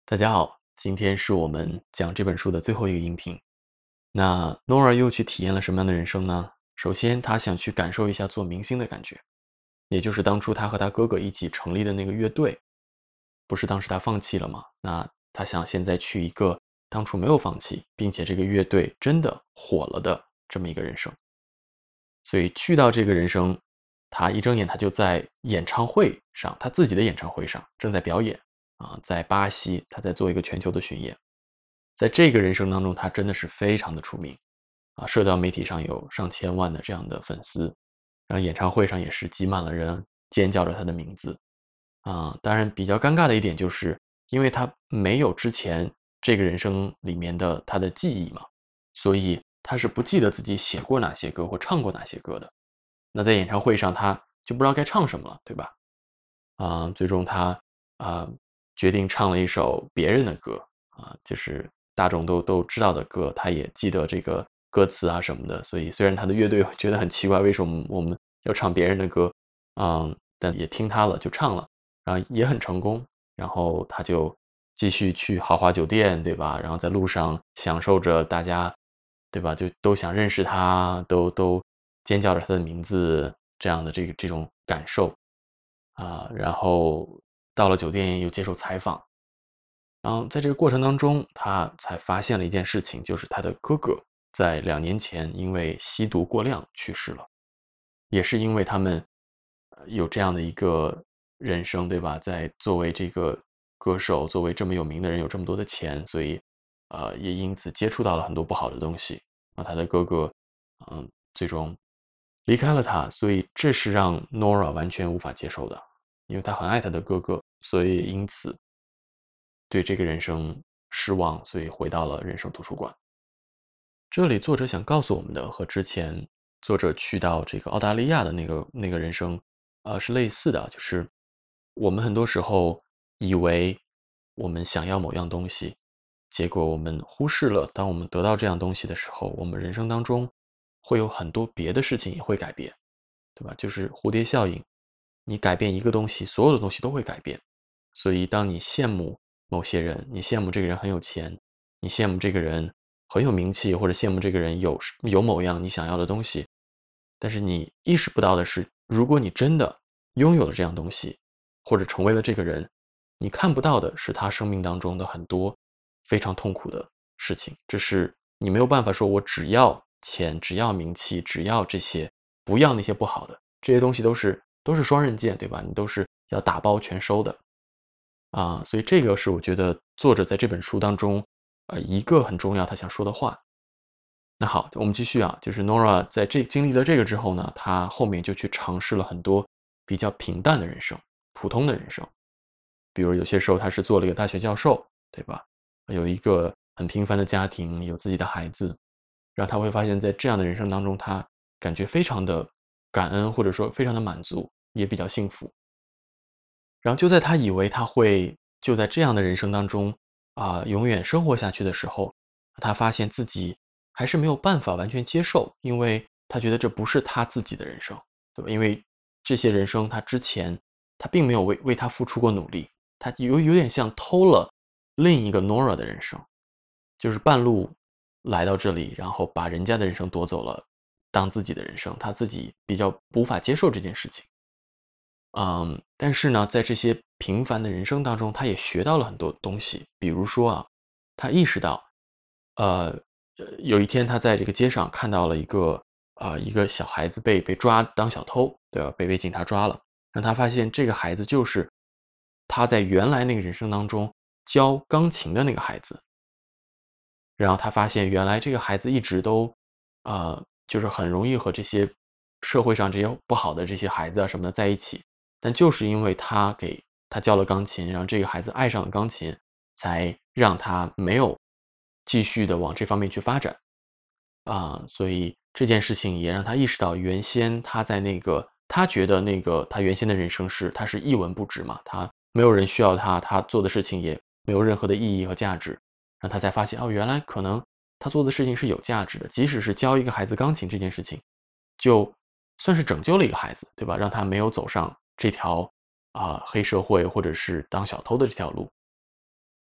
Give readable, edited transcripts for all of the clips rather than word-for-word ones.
大家好，今天是我们讲这本书的最后一个音频。那 Nora 又去体验了什么样的人生呢？首先，她想去感受一下做明星的感觉，也就是当初她和她哥哥一起成立的那个乐队，不是当时她放弃了吗？那她想现在去一个当初没有放弃，并且这个乐队真的火了的这么一个人生。所以去到这个人生，她一睁眼，她就在演唱会上，她自己的演唱会上正在表演啊，在巴西，她在做一个全球的巡演。在这个人生当中，他真的是非常的出名啊，社交媒体上有上千万的这样的粉丝，然后演唱会上也是挤满了人，尖叫着他的名字啊。当然，比较尴尬的一点就是，因为他没有之前这个人生里面的他的记忆嘛，所以他是不记得自己写过哪些歌或唱过哪些歌的。那在演唱会上，他就不知道该唱什么了，对吧？最终他啊、决定唱了一首别人的歌啊，就是大众都知道的歌，他也记得这个歌词啊什么的。所以虽然他的乐队觉得很奇怪，为什么我们要唱别人的歌，但也听他了，就唱了，然后也很成功。然后他就继续去豪华酒店，对吧？然后在路上享受着大家，对吧？就都想认识他，都尖叫着他的名字，这样的这种感受。然后到了酒店又接受采访，然后在这个过程当中，他才发现了一件事情，就是他的哥哥在2年前因为吸毒过量去世了，也是因为他们有这样的一个人生，对吧？在作为这个歌手，作为这么有名的人，有这么多的钱，所以也因此接触到了很多不好的东西。他的哥哥最终离开了他，所以这是让 Nora 完全无法接受的。因为他很爱他的哥哥，所以因此对这个人生失望，所以回到了人生图书馆。这里作者想告诉我们的和之前作者去到这个澳大利亚的那个人生，是类似的，就是我们很多时候以为我们想要某样东西，结果我们忽视了，当我们得到这样东西的时候，我们人生当中会有很多别的事情也会改变，对吧？就是蝴蝶效应，你改变一个东西，所有的东西都会改变。所以，当你羡慕某些人，你羡慕这个人很有钱，你羡慕这个人很有名气，或者羡慕这个人有某样你想要的东西，但是你意识不到的是，如果你真的拥有了这样东西，或者成为了这个人，你看不到的是他生命当中的很多非常痛苦的事情。这是你没有办法说，我只要钱，只要名气，只要这些，不要那些不好的。这些东西都是双刃剑，对吧？你都是要打包全收的。所以这个是我觉得作者在这本书当中，一个很重要他想说的话。那好，我们继续啊，就是 Nora 在经历了这个之后呢，她后面就去尝试了很多比较平淡的人生，普通的人生。比如有些时候她是做了一个大学教授，对吧？有一个很平凡的家庭，有自己的孩子，然后她会发现在这样的人生当中，她感觉非常的感恩，或者说非常的满足，也比较幸福。然后就在他以为他会就在这样的人生当中永远生活下去的时候，他发现自己还是没有办法完全接受，因为他觉得这不是他自己的人生，对吧？因为这些人生他之前他并没有为他付出过努力，他有点像偷了另一个 Nora 的人生，就是半路来到这里，然后把人家的人生夺走了，当自己的人生，他自己比较无法接受这件事情。但是呢，在这些平凡的人生当中，他也学到了很多东西。比如说他意识到，呃，有一天他在这个街上看到了一个小孩子被抓当小偷，对吧？被警察抓了，让他发现这个孩子就是他在原来那个人生当中教钢琴的那个孩子。然后他发现原来这个孩子一直都，就是很容易和这些社会上这些不好的这些孩子啊什么的在一起，但就是因为他给他教了钢琴，让这个孩子爱上了钢琴，才让他没有继续的往这方面去发展。所以这件事情也让他意识到，原先他在他觉得他原先的人生他是一文不值嘛，他没有人需要他，他做的事情也没有任何的意义和价值，让他才发现，原来可能他做的事情是有价值的，即使是教一个孩子钢琴这件事情，就算是拯救了一个孩子，对吧？让他没有走上这条黑社会或者是当小偷的这条路。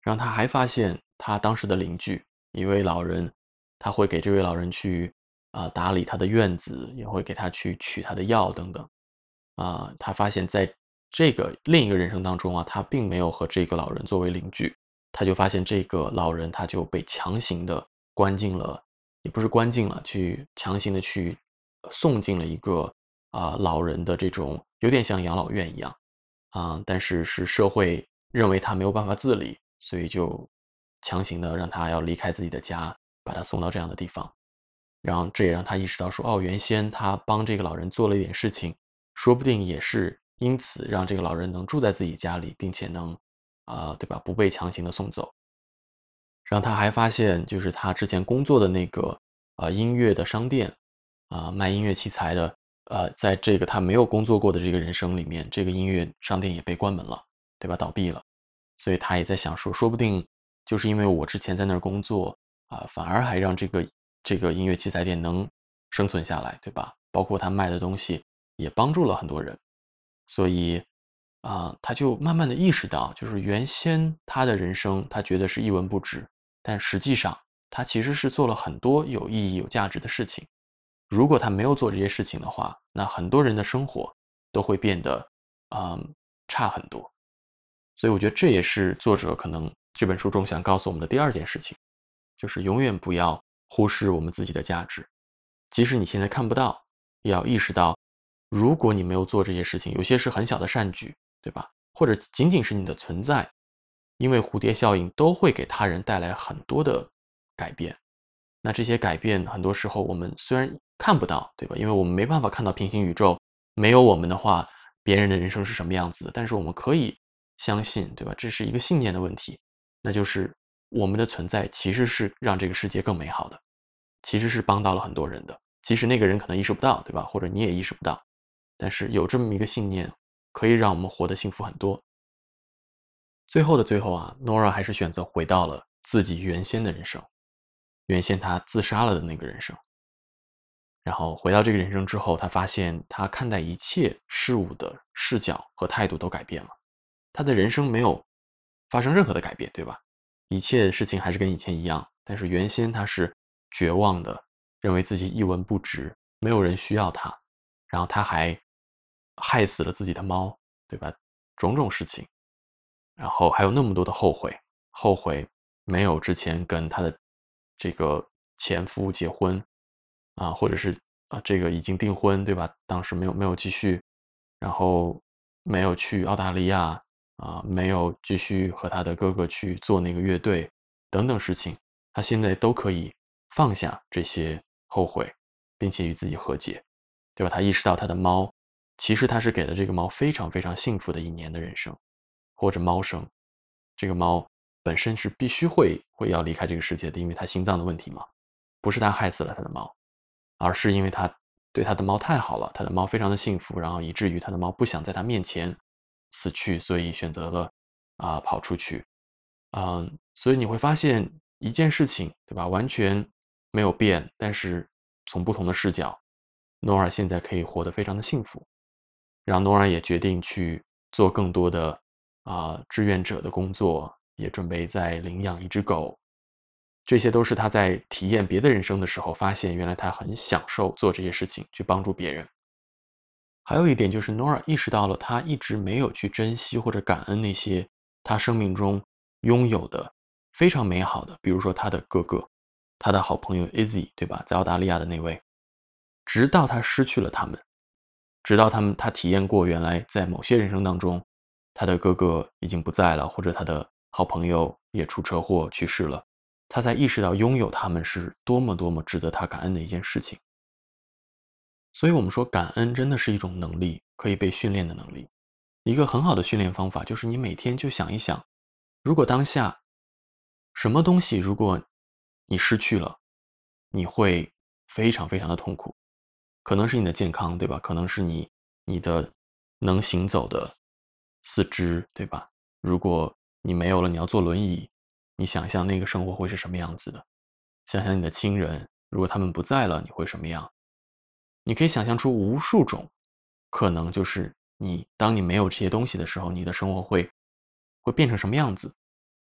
然后他还发现他当时的邻居一位老人，他会给这位老人去打理他的院子，也会给他去取他的药等等。他发现在这个另一个人生当中他并没有和这个老人作为邻居，他就发现这个老人他就被强行的关进了，也不是关进了，去强行的去送进了一个老人的这种有点像养老院一样但是是社会认为他没有办法自理，所以就强行的让他要离开自己的家，把他送到这样的地方。然后这也让他意识到说，原先他帮这个老人做了一点事情，说不定也是因此让这个老人能住在自己家里，并且能对吧，不被强行的送走。然后他还发现，就是他之前工作的那个音乐的商店卖音乐器材的，在这个他没有工作过的这个人生里面，这个音乐商店也被关门了，对吧？倒闭了。所以他也在想说，说不定就是因为我之前在那儿工作反而还让这个音乐器材店能生存下来，对吧？包括他卖的东西也帮助了很多人。所以他就慢慢的意识到，就是原先他的人生他觉得是一文不值，但实际上他其实是做了很多有意义有价值的事情。如果他没有做这些事情的话，那很多人的生活都会变得差很多。所以我觉得这也是作者可能这本书中想告诉我们的第二件事情，就是永远不要忽视我们自己的价值。即使你现在看不到，也要意识到，如果你没有做这些事情，有些是很小的善举，对吧？或者仅仅是你的存在，因为蝴蝶效应都会给他人带来很多的改变。那这些改变很多时候我们虽然看不到，对吧？因为我们没办法看到平行宇宙，没有我们的话，别人的人生是什么样子的。但是我们可以相信，对吧？这是一个信念的问题，那就是我们的存在其实是让这个世界更美好的，其实是帮到了很多人的。即使那个人可能意识不到，对吧？或者你也意识不到，但是有这么一个信念，可以让我们活得幸福很多。最后的最后Nora 还是选择回到了自己原先的人生，原先她自杀了的那个人生。然后回到这个人生之后，他发现他看待一切事物的视角和态度都改变了。他的人生没有发生任何的改变，对吧？一切事情还是跟以前一样，但是原先他是绝望的，认为自己一文不值，没有人需要他，然后他还害死了自己的猫，对吧？种种事情，然后还有那么多的后悔，后悔没有之前跟他的这个前夫结婚或者是这个已经订婚，对吧？当时没有继续，然后没有去澳大利亚没有继续和他的哥哥去做那个乐队等等事情，他现在都可以放下这些后悔，并且与自己和解，对吧？他意识到他的猫，其实他是给了这个猫非常非常幸福的一年的人生，或者猫生。这个猫本身是必须会要离开这个世界的，因为它心脏的问题嘛，不是他害死了他的猫，而是因为他对他的猫太好了，他的猫非常的幸福，然后以至于他的猫不想在他面前死去，所以选择了跑出去。所以你会发现一件事情，对吧？完全没有变，但是从不同的视角，诺尔现在可以活得非常的幸福。让诺尔也决定去做更多的志愿者的工作，也准备再领养一只狗。这些都是他在体验别的人生的时候，发现原来他很享受做这些事情，去帮助别人。还有一点就是 Nora 意识到了他一直没有去珍惜或者感恩那些他生命中拥有的非常美好的，比如说他的哥哥，他的好朋友 Izzy， 对吧？在澳大利亚的那位，直到他失去了他们，直到他体验过原来在某些人生当中，他的哥哥已经不在了，或者他的好朋友也出车祸去世了，他才意识到拥有他们是多么多么值得他感恩的一件事情。所以我们说感恩真的是一种能力，可以被训练的能力。一个很好的训练方法就是你每天就想一想，如果当下什么东西如果你失去了，你会非常非常的痛苦。可能是你的健康，对吧？可能是你的能行走的四肢，对吧？如果你没有了，你要坐轮椅，你想象那个生活会是什么样子的？想想你的亲人，如果他们不在了，你会什么样？你可以想象出无数种可能，就是当你没有这些东西的时候，你的生活会变成什么样子。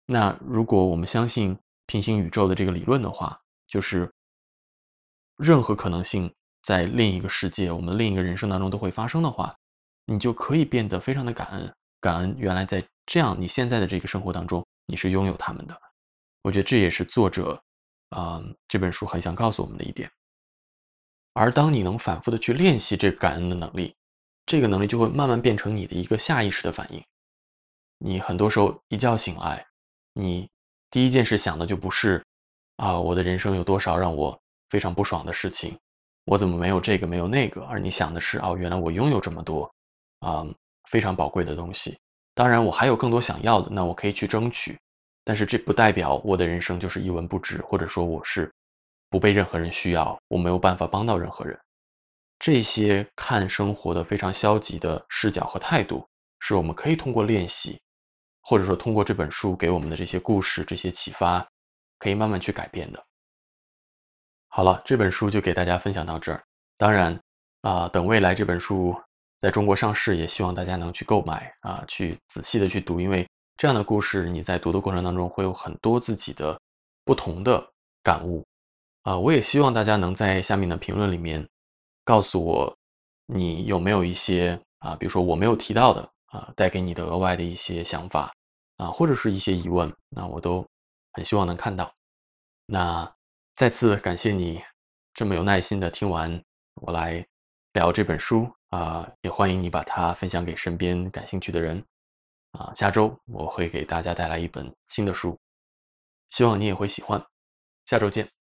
那如果我们相信平行宇宙的这个理论的话，就是任何可能性在另一个世界，我们另一个人生当中都会发生的话，你就可以变得非常的感恩，感恩原来在这样你现在的这个生活当中，你是拥有他们的。我觉得这也是作者这本书很想告诉我们的一点。而当你能反复的去练习这个感恩的能力，这个能力就会慢慢变成你的一个下意识的反应。你很多时候一觉醒来，你第一件事想的就不是我的人生有多少让我非常不爽的事情，我怎么没有这个没有那个，而你想的是原来我拥有这么多啊、非常宝贵的东西。当然我还有更多想要的，那我可以去争取，但是这不代表我的人生就是一文不值，或者说我是不被任何人需要，我没有办法帮到任何人。这些看生活的非常消极的视角和态度，是我们可以通过练习，或者说通过这本书给我们的这些故事、这些启发，可以慢慢去改变的。好了，这本书就给大家分享到这儿。当然，等未来这本书在中国上市，也希望大家能去购买去仔细的去读，因为这样的故事你在读的过程当中会有很多自己的不同的感悟。我也希望大家能在下面的评论里面告诉我，你有没有一些比如说我没有提到的带给你的额外的一些想法或者是一些疑问，那我都很希望能看到。那再次感谢你这么有耐心的听完我来聊这本书也欢迎你把它分享给身边感兴趣的人下周我会给大家带来一本新的书，希望你也会喜欢。下周见。